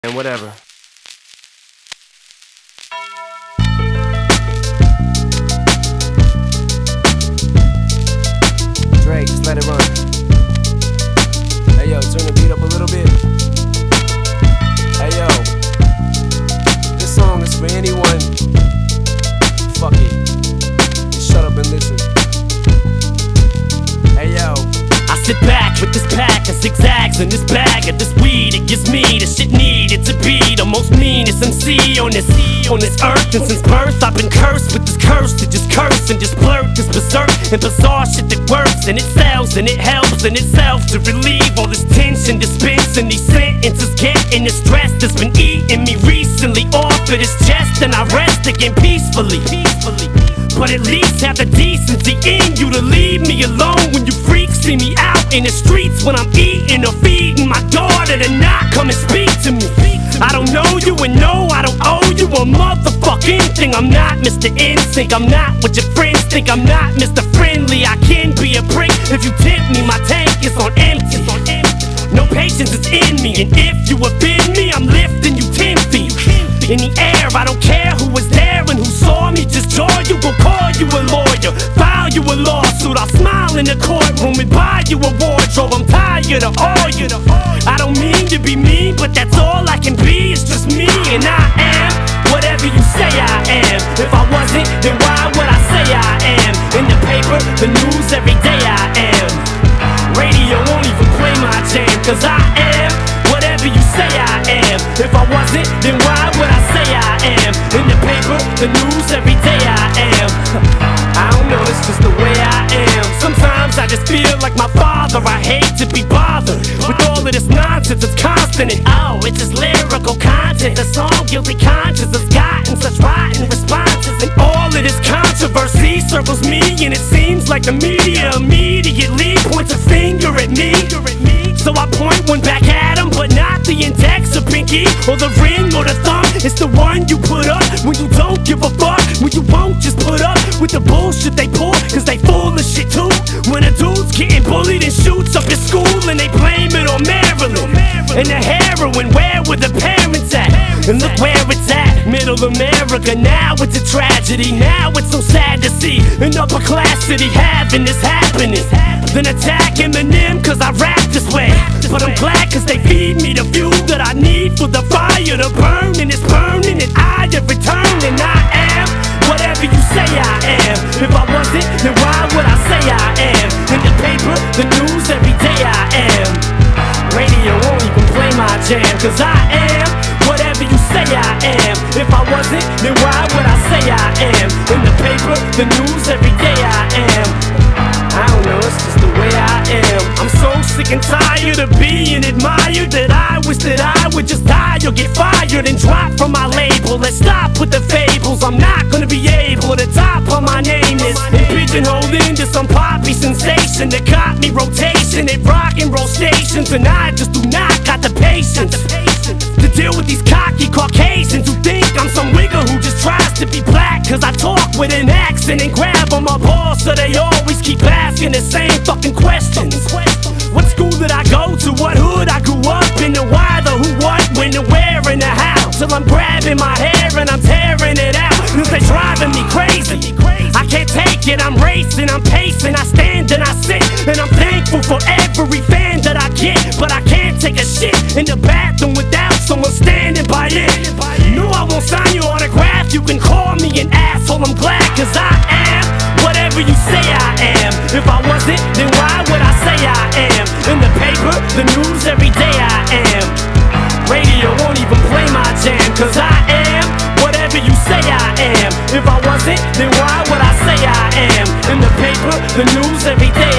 And whatever. Drake, just let it run. Hey yo, turn the beat up a little bit. Hey yo, this song is for anyone. Fuck it, just shut up and listen. Hey yo, I sit back with this pack of zigzags in this bag of this weed. It gives me the shit needed to be the most meanest MC on this earth. And since birth I've been cursed with this curse to just curse and just blurt this berserk and bizarre shit that works and it sells and it helps in itself to relieve all this tension dispensing these sentences, getting the stress that's been eating me recently off of this chest, and I rest again peacefully. But at least have the decency in you to leave me alone when you freaks see me out in the streets when I'm eating or feeding my daughter to not come and speak to me. I don't know you and no, I don't owe you a motherfucking thing. I'm not Mr. NSYNC, I'm not what your friends think. I'm not Mr. Friendly, I can be a prick if you tempt me. My tank is on empty. No patience is in me, and if you offend me, I'm lifting you 10 feet in the air. I don't care who was there and who saw me, just joy you, go call you a lawyer, file you a lawsuit. I'll smile in the courtroom and buy you a wardrobe. I'm tired of all you. I don't mean to be mean, but that's all I can be. It's just me, and I am whatever you say I am. If I wasn't, then why would I say I am? In the paper, the news, every day I am. Radio won't even play my jam, cause I am whatever you say I am. If I wasn't, then why would I say I am? In the paper, the news, every day I am. I don't know, it's just the way I am. Sometimes I just feel like my father. I hate to be bothered with all of this nonsense. It's constant and oh, it's just lyrical content. The song Guilty Conscience has gotten such rotten responses, and all of this controversy circles me, and it seems like the media immediately points a finger at me. So I point one back at him, but not the index or pinky or the ring or the thumb. It's the one you put up when you don't give a fuck, when you won't just put up with the bullshit they pull, cause they full of shit too. When a dude's getting bullied and shoots up his school and they blame it on Maryland and the heroin, where were the parents at? And look where it's at, middle America. Now it's a tragedy, now it's so sad to see an upper class city having this happiness. Then attack Eminem cause I rap this way, but I'm glad cause they feed me the fuel that I need for the fire to burn, and it's burning and I have returned, and I am whatever you say I am. If I wasn't, then why would I say I am? In the paper, the news, every day I am. Radio won't even play my jam, cause I am whatever you say I am. If I wasn't, then why would I say I am? In the paper, the news, every day I am. I don't know, it's just the way I am. I'm so sick and tired of being admired that I wish that I would just die or get fired and drop from my label. Let's stop with the fables. I'm not gonna be able to top on my name is and pigeonholed into some poppy sensation that caught me rotation at rock and roll stations, and I just do not got the patience to deal with these cocky Caucasians who think I'm some wigger who just tries to be black cause I talk with an accent and grab on my balls, so they always keep asking the same fucking questions. What school did I go to? What hood I grew up in? The why, the who, what, when, the where, and the how. Till I'm grabbing my hair and I'm tearing it out, cause they driving me crazy. I can't take it, I'm racing, I'm pacing, I stand and I sit, and I'm thankful for every fan that I get, but I can't take a shit in the bathroom without someone standing by it. No, I won't sign your autograph, you can call me an asshole, I'm glad cause I am whatever you say I am. If I wasn't, then why would I say I am? In the paper, the news, every day I am. Radio won't even play my jam, cause I am whatever you say I am. If I wasn't, then why would I say I am? In the paper, the news, every day